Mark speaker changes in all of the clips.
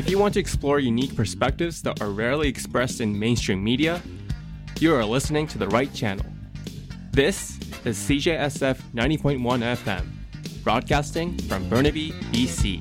Speaker 1: If you want to explore unique perspectives that are rarely expressed in mainstream media, you are listening to the right channel. This is CJSF 90.1 FM, broadcasting from Burnaby, BC.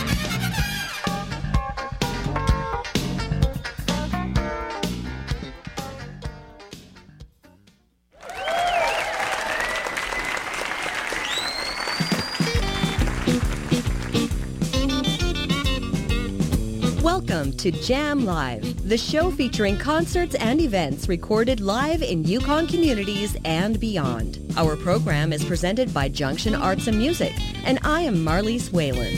Speaker 2: Welcome to Jam Live, the show featuring concerts and events recorded live in Yukon communities and beyond. Our program is presented by Junction Arts and Music, and I am Marlise Whalen.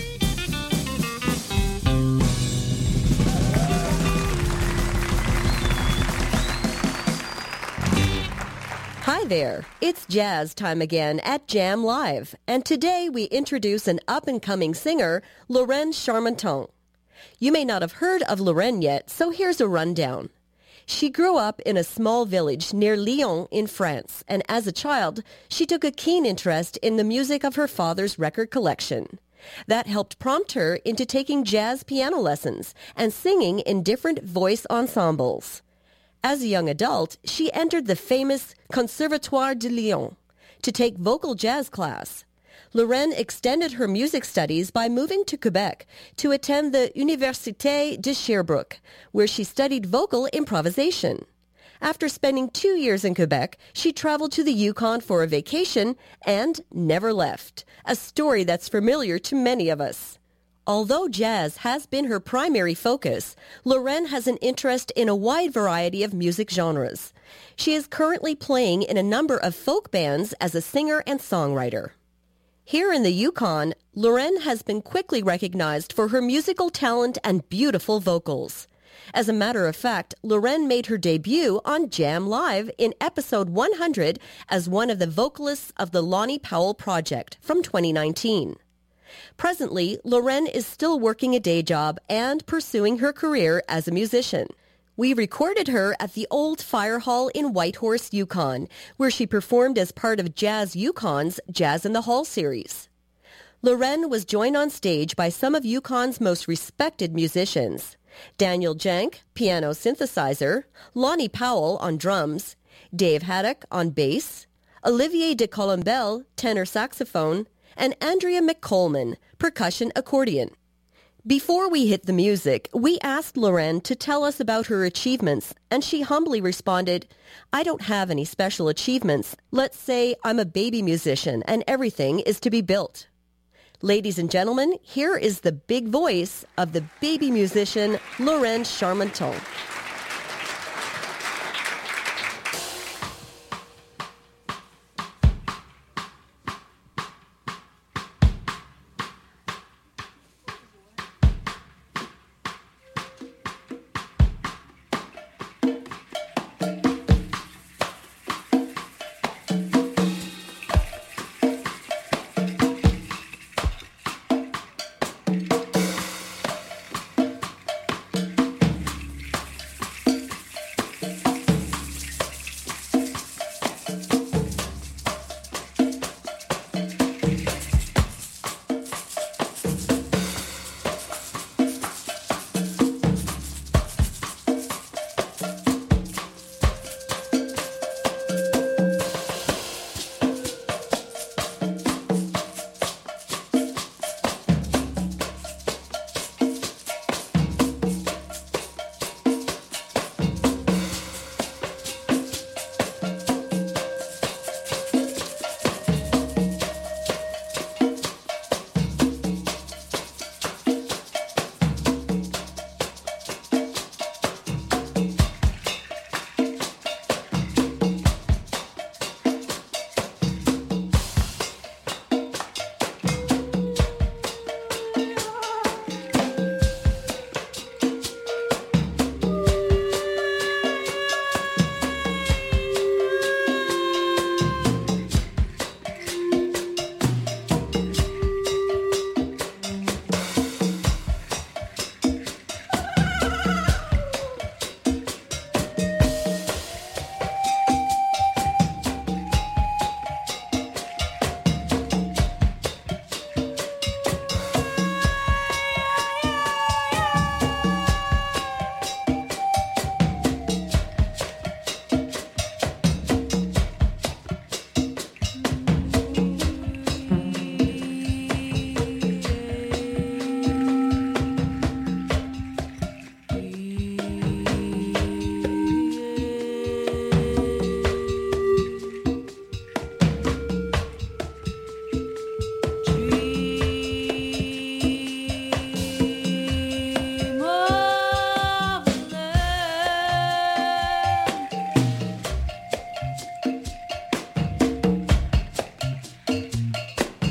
Speaker 2: Hi there, it's jazz time again at Jam Live, and today we introduce an up-and-coming singer, Lorraine Charmenton. You may not have heard of Lorraine yet, so here's a rundown. She grew up in a small village near Lyon in France, and as a child, she took a keen interest in the music of her father's record collection. That helped prompt her into taking jazz piano lessons and singing in different voice ensembles. As a young adult, she entered the famous Conservatoire de Lyon to take vocal jazz class. Lorraine extended her music studies by moving to Quebec to attend the Université de Sherbrooke, where she studied vocal improvisation. After spending 2 years in Quebec, she traveled to the Yukon for a vacation and never left, a story that's familiar to many of us. Although jazz has been her primary focus, Lorraine has an interest in a wide variety of music genres. She is currently playing in a number of folk bands as a singer and songwriter. Here in the Yukon, Lorraine has been quickly recognized for her musical talent and beautiful vocals. As a matter of fact, Lorraine made her debut on Jam Live in episode 100 as one of the vocalists of the Lonnie Powell Project from 2019. Presently, Lorraine is still working a day job and pursuing her career as a musician. We recorded her at the Old Fire Hall in Whitehorse, Yukon, where she performed as part of Jazz Yukon's Jazz in the Hall series. Lorraine was joined on stage by some of Yukon's most respected musicians: Daniel Jank, piano synthesizer, Lonnie Powell on drums, Dave Haddock on bass, Olivier de Colombelle, tenor saxophone, and Andrea McColeman, percussion accordion. Before we hit the music, we asked Lorraine to tell us about her achievements, and she humbly responded, "I don't have any special achievements. Let's say I'm a baby musician and everything is to be built." Ladies and gentlemen, here is the big voice of the baby musician, Lorraine Charmenton.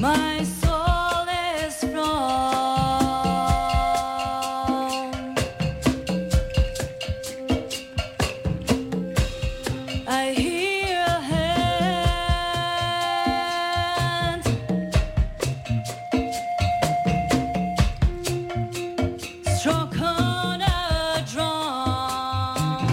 Speaker 3: My soul is strong. I hear a hand stroke on a drum.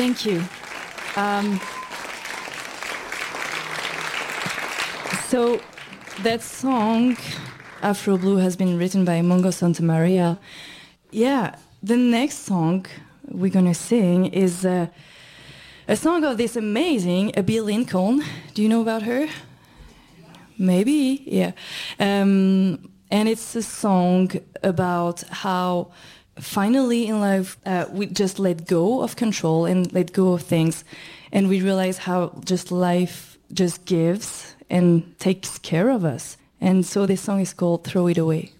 Speaker 3: Thank you. So that song, Afro Blue, has been written by Mongo Santamaria. Yeah, the next song we're gonna sing is a song of this amazing Abby Lincoln. Do you know about her? Maybe, yeah. And it's a song about how finally in life we just let go of control and let go of things, and we realize how just life just gives and takes care of us. And so this song is called Throw It Away.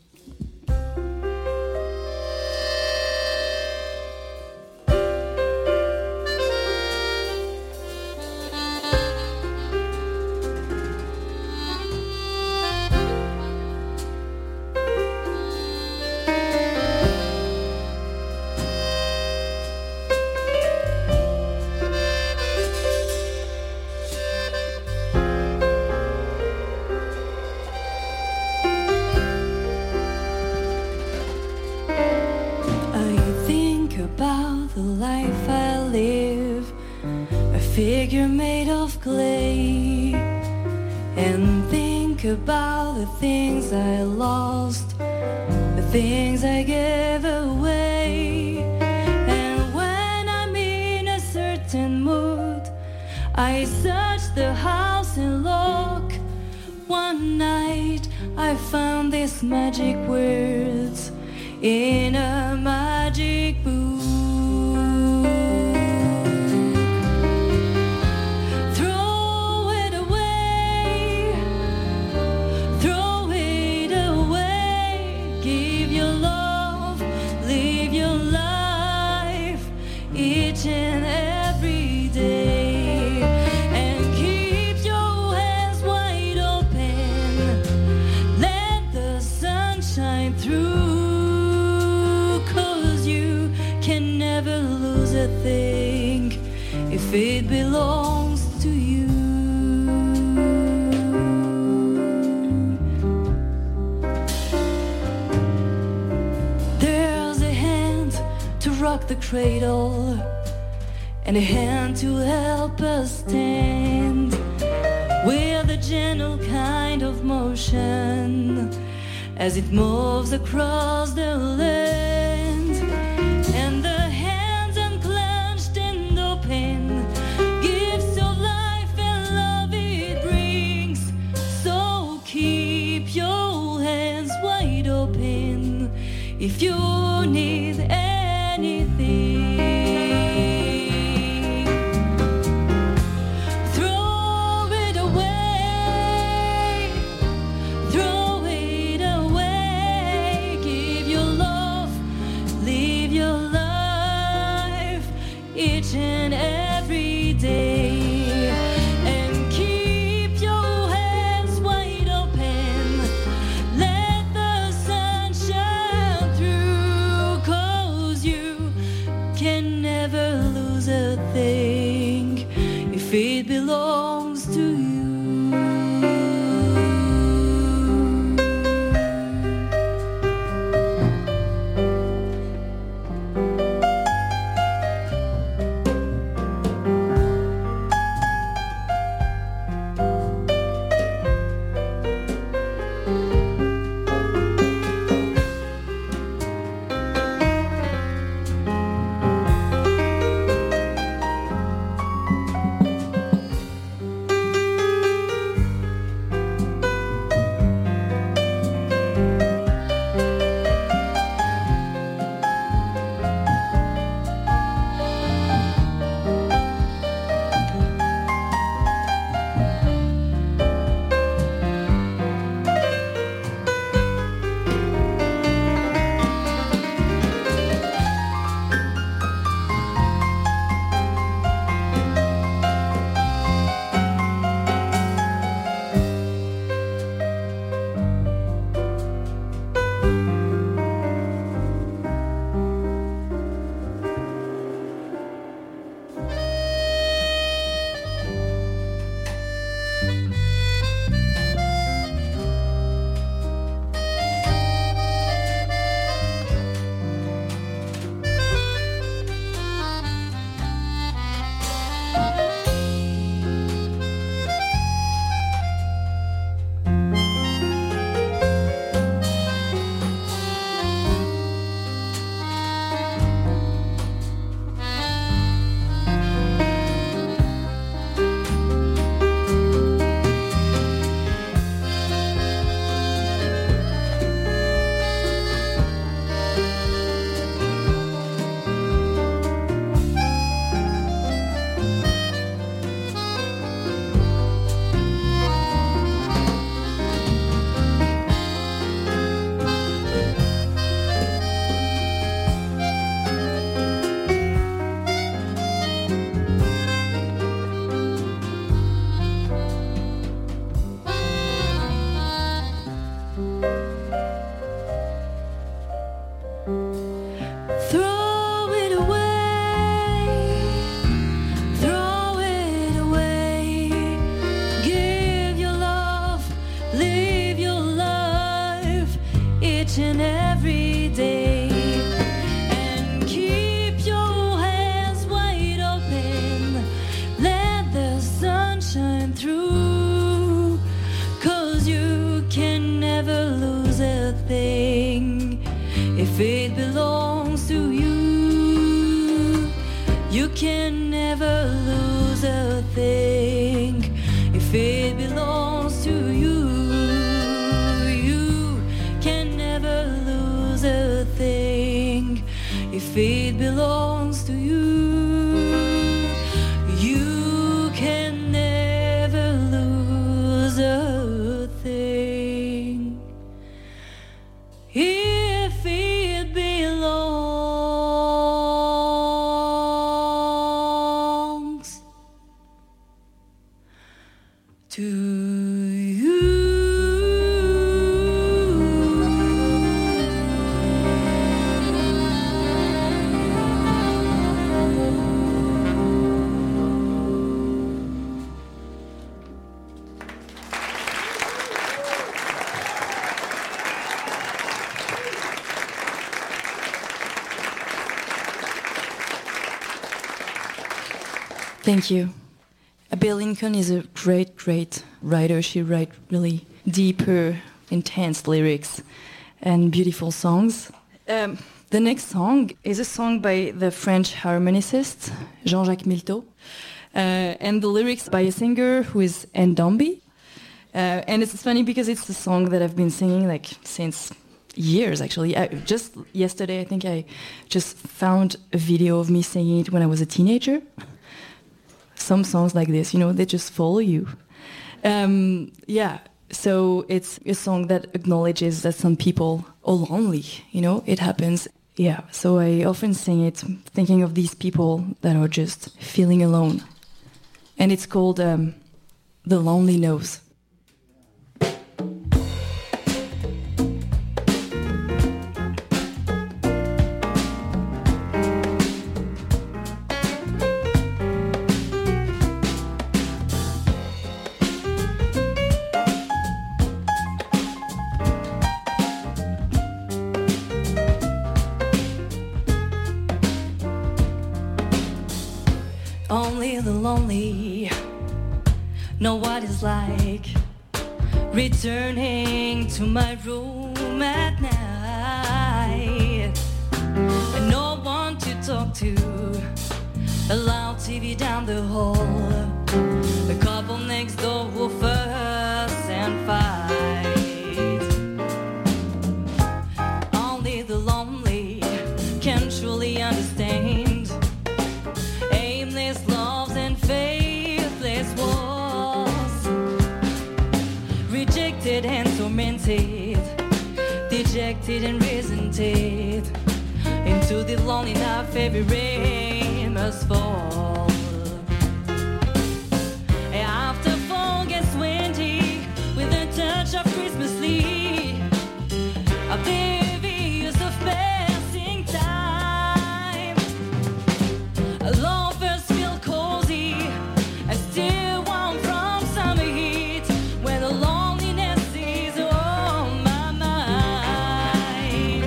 Speaker 3: About the life I live, a figure made of clay, and think about the things I lost, the things I gave away. And when I'm in a certain mood, I search the house and look. One night I found these magic words in a magic book. Throw it away, throw it away. Give your love, live your life each and every day, and keep your hands wide open. Let the sun shine through. Never lose a thing if it belongs to you. There's a hand to rock the cradle and a hand to help us stand with a gentle kind of motion as it moves across the land. And the hands unclenched and open gifts of life and love it brings. So keep your hands wide open if you need anything. Throw it away, throw it away. Give your love, live your life each and every day, and keep your hands wide open. Let the sun shine through, 'cause you can never lose a thing if it belongs to you. can never lose a thing if it belongs to you. You can never lose a thing if it belongs to you. You can never lose a thing if it belongs to you. Thank you. Bill Lincoln is a great, great writer. She writes really deeper, intense lyrics and beautiful songs. The next song is a song by the French harmonicist Jean-Jacques Milteau, and the lyrics by a singer who is Anne Dombey. And it's funny because it's a song that I've been singing like since years, actually. Just yesterday, I think I just found a video of me singing it when I was a teenager. Some songs like this, you know, they just follow you. So it's a song that acknowledges that some people are lonely, you know, it happens. Yeah, so I often sing it thinking of these people that are just feeling alone. And it's called The Lonely Nose. Only the lonely know what it's like returning to my room at night, and no one to talk to, a loud TV down the hall, a couple next door who fuss and fight. Only the lonely can truly understand aimless loves and faithless wars, rejected and tormented, dejected and resented, into the lonely night every rain must fall. After fall gets windy with a touch of Christmas leaf, oblivious of passing time, lovers feel cozy, I still want from summer heat, when the loneliness is on my mind.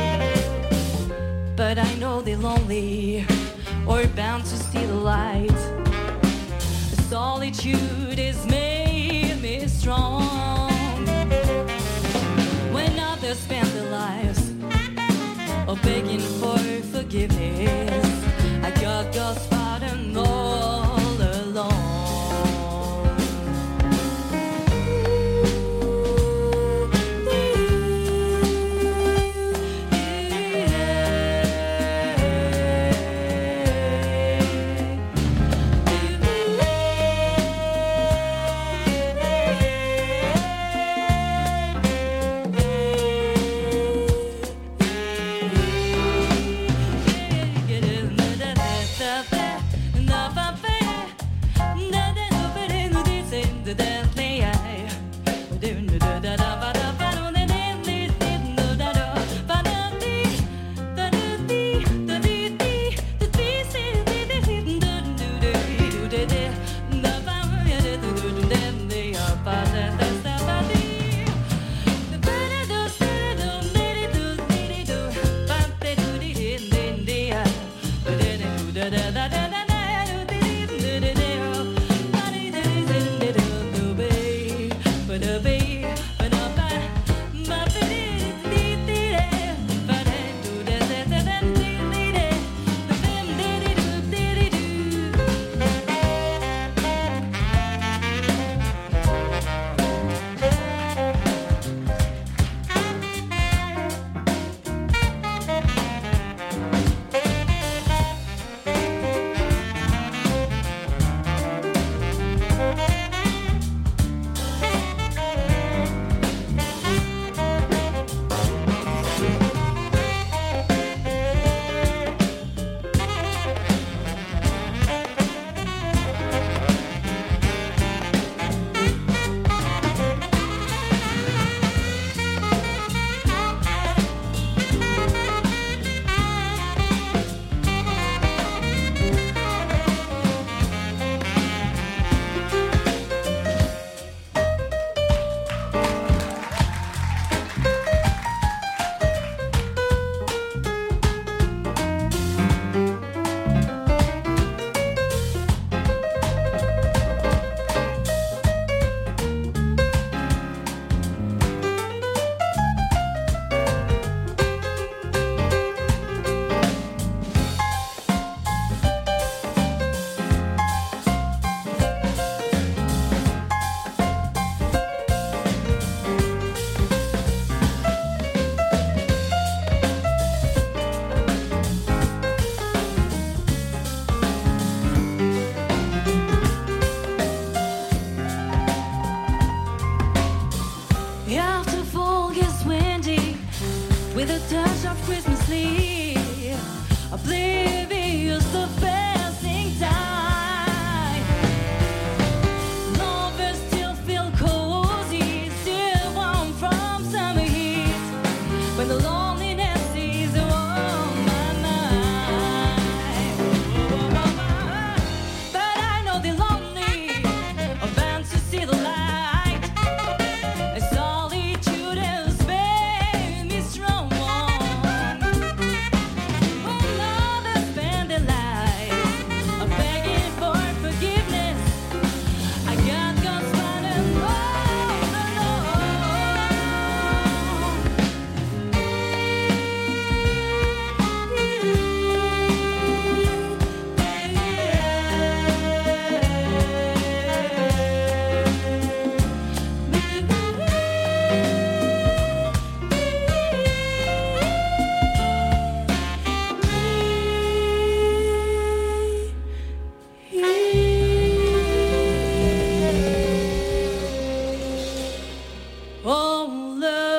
Speaker 3: But I know they're lonely, or bound to see the light. Solitude has made me strong. When others spend their lives or begging for forgiveness, I got God's pardon all along. all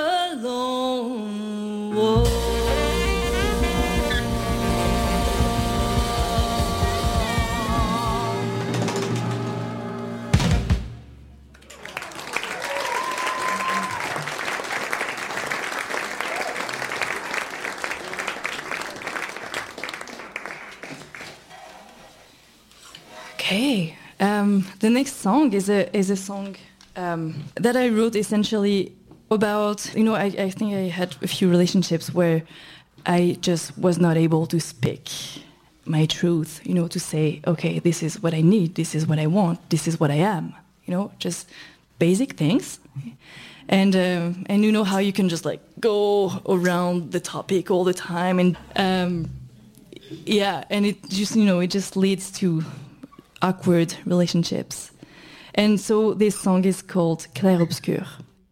Speaker 3: alone. Whoa. Okay. The next song is a song that I wrote essentially about, I think I had a few relationships where I just was not able to speak my truth, to say, okay, this is what I need, this is what I want, this is what I am, just basic things. And you know how you can just like go around the topic all the time, and and it just it just leads to awkward relationships. And so this song is called Clair Obscur.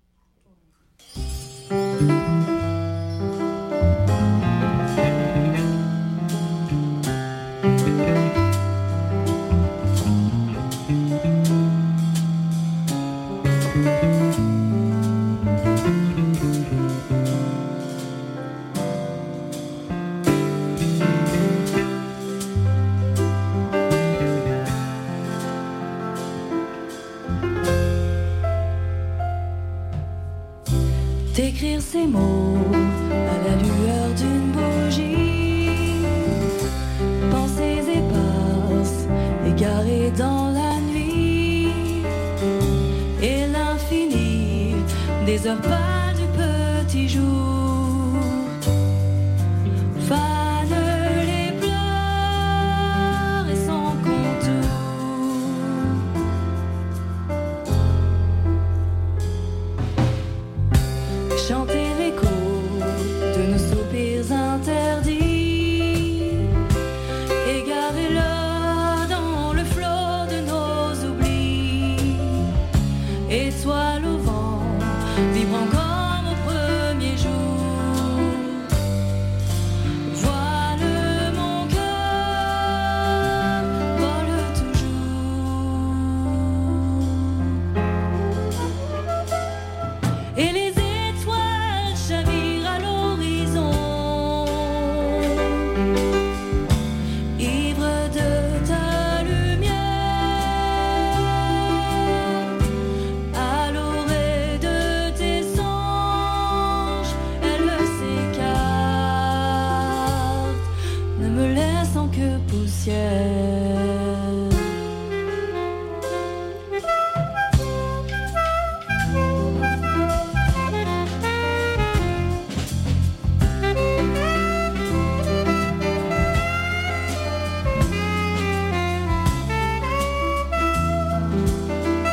Speaker 3: D'écrire ces mots à la lueur d'une bougie, pensées éparses, égarées dans la nuit, et l'infini des heures pâles du petit jour fanent les pleurs et sans contour. Chanter l'écho de nos soupirs interdits, égarez-le dans le flot de nos oublis. Étoile au vent, vibre encore.